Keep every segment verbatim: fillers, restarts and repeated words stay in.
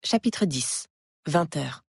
Chapitre dix. Vingt heures.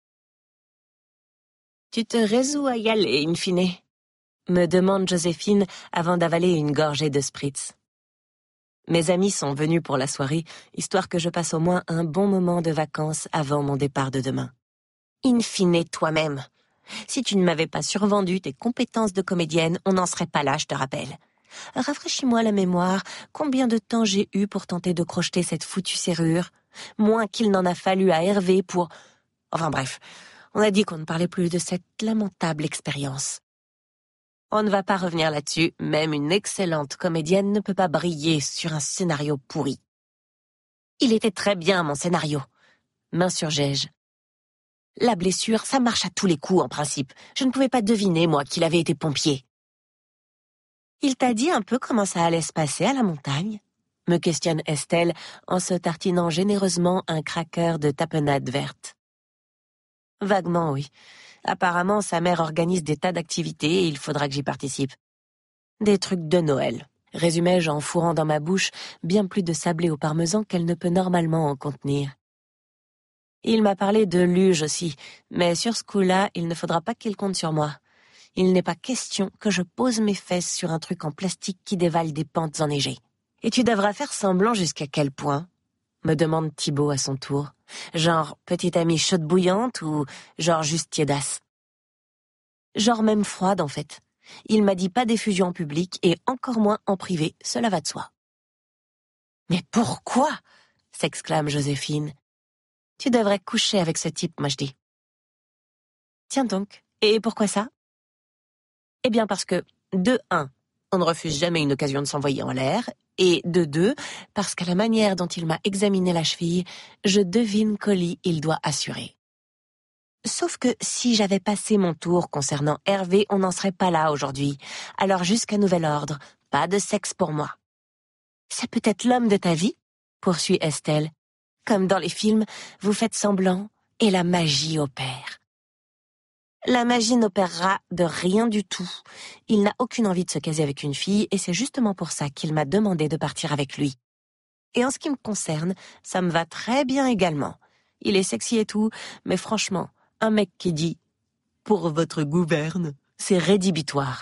« Tu te résous à y aller, in fine ?» me demande Joséphine avant d'avaler une gorgée de spritz. Mes amis sont venus pour la soirée, histoire que je passe au moins un bon moment de vacances avant mon départ de demain. In fine, toi-même. Si tu ne m'avais pas survendu tes compétences de comédienne, on n'en serait pas là, je te rappelle. Rafraîchis-moi la mémoire, combien de temps j'ai eu pour tenter de crocheter cette foutue serrure? Moins qu'il n'en a fallu à Hervé pour... Enfin bref, on a dit qu'on ne parlait plus de cette lamentable expérience. On ne va pas revenir là-dessus, même une excellente comédienne ne peut pas briller sur un scénario pourri. Il était très bien, mon scénario, m'insurgeai-je. La blessure, ça marche à tous les coups en principe. Je ne pouvais pas deviner, moi, qu'il avait été pompier. Il t'a dit un peu comment ça allait se passer à la montagne? Me questionne Estelle en se tartinant généreusement un cracker de tapenade verte. Vaguement, oui. Apparemment, sa mère organise des tas d'activités et il faudra que j'y participe. Des trucs de Noël, résumai-je en fourrant dans ma bouche bien plus de sablé au parmesan qu'elle ne peut normalement en contenir. Il m'a parlé de luge aussi, mais sur ce coup-là, il ne faudra pas qu'il compte sur moi. Il n'est pas question que je pose mes fesses sur un truc en plastique qui dévale des pentes enneigées. Et tu devras faire semblant jusqu'à quel point? Me demande Thibaut à son tour. Genre petite amie chaude bouillante ou genre juste tiédasse? Genre même froide en fait. Il m'a dit pas d'effusion en public et encore moins en privé, cela va de soi. Mais pourquoi? S'exclame Joséphine. Tu devrais coucher avec ce type, moi je dis. Tiens donc, et pourquoi ça? Eh bien parce que, de un, on ne refuse jamais une occasion de s'envoyer en l'air, et de deux, parce qu'à la manière dont il m'a examiné la cheville, je devine qu'au lit, il doit assurer. Sauf que si j'avais passé mon tour concernant Hervé, on n'en serait pas là aujourd'hui. Alors jusqu'à nouvel ordre, pas de sexe pour moi. C'est peut-être l'homme de ta vie, poursuit Estelle. Comme dans les films, vous faites semblant et la magie opère. La magie n'opérera de rien du tout. Il n'a aucune envie de se caser avec une fille et c'est justement pour ça qu'il m'a demandé de partir avec lui. Et en ce qui me concerne, ça me va très bien également. Il est sexy et tout, mais franchement, un mec qui dit « pour votre gouverne », c'est rédhibitoire.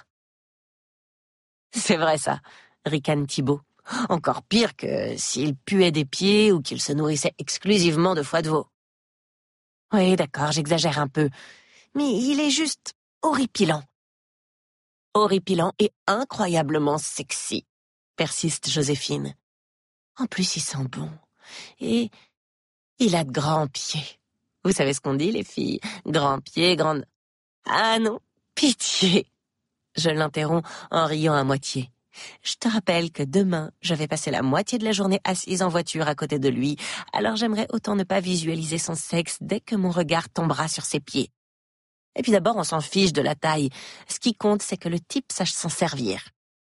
C'est vrai ça, ricane Thibaut. Encore pire que s'il puait des pieds ou qu'il se nourrissait exclusivement de foie de veau. Oui, d'accord, j'exagère un peu. Mais il est juste horripilant. Horripilant et incroyablement sexy, persiste Joséphine. En plus, il sent bon. Et il a de grands pieds. Vous savez ce qu'on dit, les filles? Grands pieds, grandes... Ah non, pitié. Je l'interromps en riant à moitié. Je te rappelle que demain, je vais passer la moitié de la journée assise en voiture à côté de lui, alors j'aimerais autant ne pas visualiser son sexe dès que mon regard tombera sur ses pieds. Et puis d'abord, on s'en fiche de la taille. Ce qui compte, c'est que le type sache s'en servir.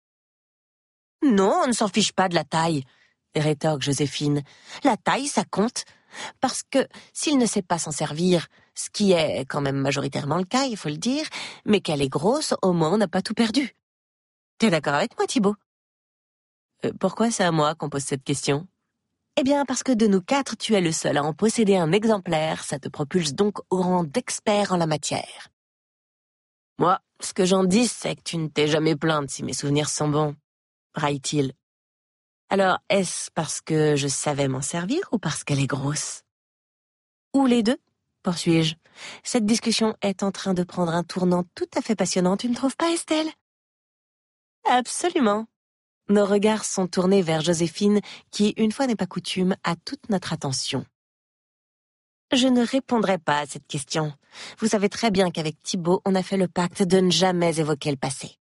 Non, on ne s'en fiche pas de la taille, rétorque Joséphine. La taille, ça compte. Parce que s'il ne sait pas s'en servir, ce qui est quand même majoritairement le cas, il faut le dire, mais qu'elle est grosse, au moins on n'a pas tout perdu. T'es d'accord avec moi, Thibaut? euh, Pourquoi c'est à moi qu'on pose cette question? Eh bien, parce que de nous quatre, tu es le seul à en posséder un exemplaire, ça te propulse donc au rang d'expert en la matière. Moi, ce que j'en dis, c'est que tu ne t'es jamais plainte si mes souvenirs sont bons, raille-t-il. Alors, est-ce parce que je savais m'en servir ou parce qu'elle est grosse? Ou les deux, poursuis-je. Cette discussion est en train de prendre un tournant tout à fait passionnant, tu ne trouves pas, Estelle? Absolument. Nos regards sont tournés vers Joséphine, qui, une fois n'est pas coutume, a toute notre attention. Je ne répondrai pas à cette question. Vous savez très bien qu'avec Thibaut, on a fait le pacte de ne jamais évoquer le passé.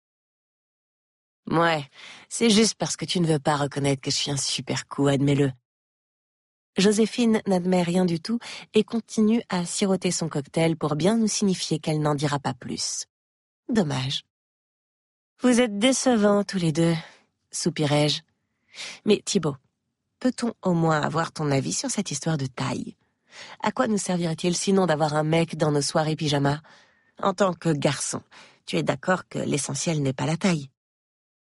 Ouais, c'est juste parce que tu ne veux pas reconnaître que je suis un super coup, admets-le. Joséphine n'admet rien du tout et continue à siroter son cocktail pour bien nous signifier qu'elle n'en dira pas plus. Dommage. Vous êtes décevants tous les deux, soupirai-je. Mais Thibaut, peut-on au moins avoir ton avis sur cette histoire de taille? À quoi nous servirait-il sinon d'avoir un mec dans nos soirées pyjama? En tant que garçon, tu es d'accord que l'essentiel n'est pas la taille?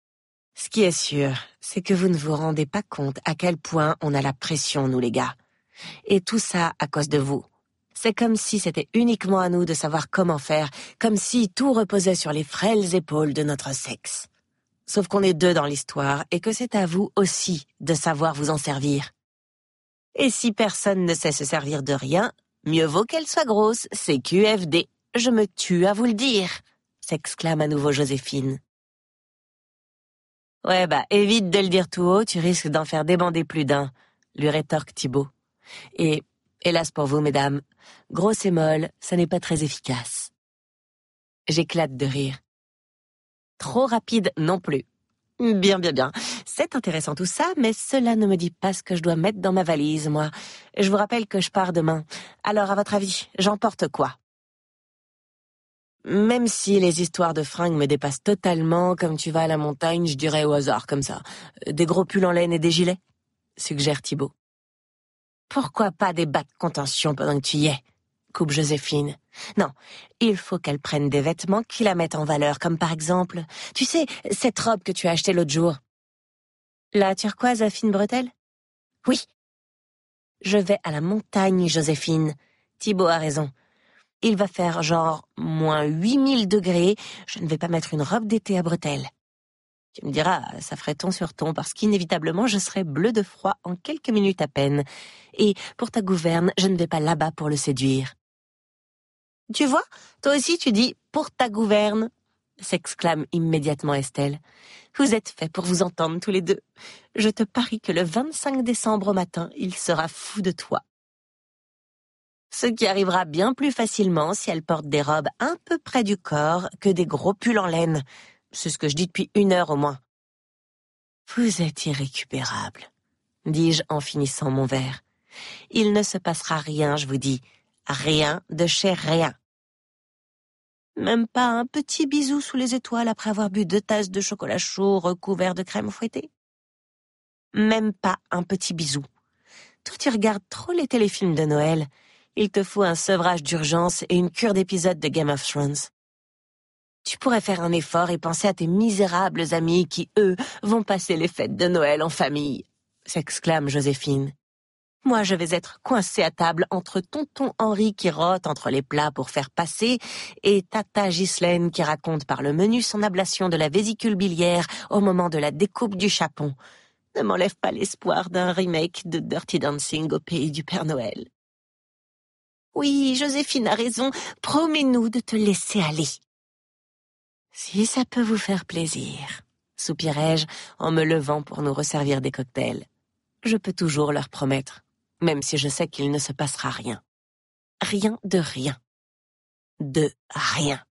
Ce qui est sûr, c'est que vous ne vous rendez pas compte à quel point on a la pression, nous les gars. Et tout ça à cause de vous. C'est comme si c'était uniquement à nous de savoir comment faire, comme si tout reposait sur les frêles épaules de notre sexe. Sauf qu'on est deux dans l'histoire et que c'est à vous aussi de savoir vous en servir. Et si personne ne sait se servir de rien, mieux vaut qu'elle soit grosse, c'est Q F D. Je me tue à vous le dire, s'exclame à nouveau Joséphine. Ouais bah, évite de le dire tout haut, tu risques d'en faire débander plus d'un, lui rétorque Thibaut. Et, hélas pour vous, mesdames, grosse et molle, ça n'est pas très efficace. J'éclate de rire. Trop rapide non plus. Bien, bien, bien. C'est intéressant tout ça, mais cela ne me dit pas ce que je dois mettre dans ma valise, moi. Je vous rappelle que je pars demain. Alors, à votre avis, j'emporte quoi? Même si les histoires de fringues me dépassent totalement, comme tu vas à la montagne, je dirais au hasard, comme ça. Des gros pulls en laine et des gilets? Suggère Thibaut. Pourquoi pas des bas de contention pendant que tu y es? Coupe Joséphine. Non, il faut qu'elle prenne des vêtements qui la mettent en valeur, comme par exemple, tu sais, cette robe que tu as achetée l'autre jour. La turquoise à fines bretelles? Oui. Je vais à la montagne, Joséphine. Thibaut a raison. Il va faire genre moins huit mille degrés, je ne vais pas mettre une robe d'été à bretelles. Tu me diras, ça ferait ton sur ton, parce qu'inévitablement je serai bleu de froid en quelques minutes à peine. Et pour ta gouverne, je ne vais pas là-bas pour le séduire. Tu vois, toi aussi tu dis « pour ta gouverne », s'exclame immédiatement Estelle. Vous êtes faits pour vous entendre tous les deux. Je te parie que le vingt-cinq décembre au matin, il sera fou de toi. Ce qui arrivera bien plus facilement si elle porte des robes un peu près du corps que des gros pulls en laine. C'est ce que je dis depuis une heure au moins. Vous êtes irrécupérable, dis-je en finissant mon verre. Il ne se passera rien, je vous dis. Rien de chez rien. Même pas un petit bisou sous les étoiles après avoir bu deux tasses de chocolat chaud recouvert de crème fouettée? Même pas un petit bisou. Toi, tu regardes trop les téléfilms de Noël. Il te faut un sevrage d'urgence et une cure d'épisodes de Game of Thrones. Tu pourrais faire un effort et penser à tes misérables amis qui, eux, vont passer les fêtes de Noël en famille, s'exclame Joséphine. Moi, je vais être coincée à table entre tonton Henri qui rote entre les plats pour faire passer et tata Ghislaine qui raconte par le menu son ablation de la vésicule biliaire au moment de la découpe du chapon. Ne m'enlève pas l'espoir d'un remake de Dirty Dancing au pays du Père Noël. Oui, Joséphine a raison. Promets-nous de te laisser aller. Si ça peut vous faire plaisir, soupirai-je en me levant pour nous resservir des cocktails. Je peux toujours leur promettre, même si je sais qu'il ne se passera rien. Rien de rien. De rien.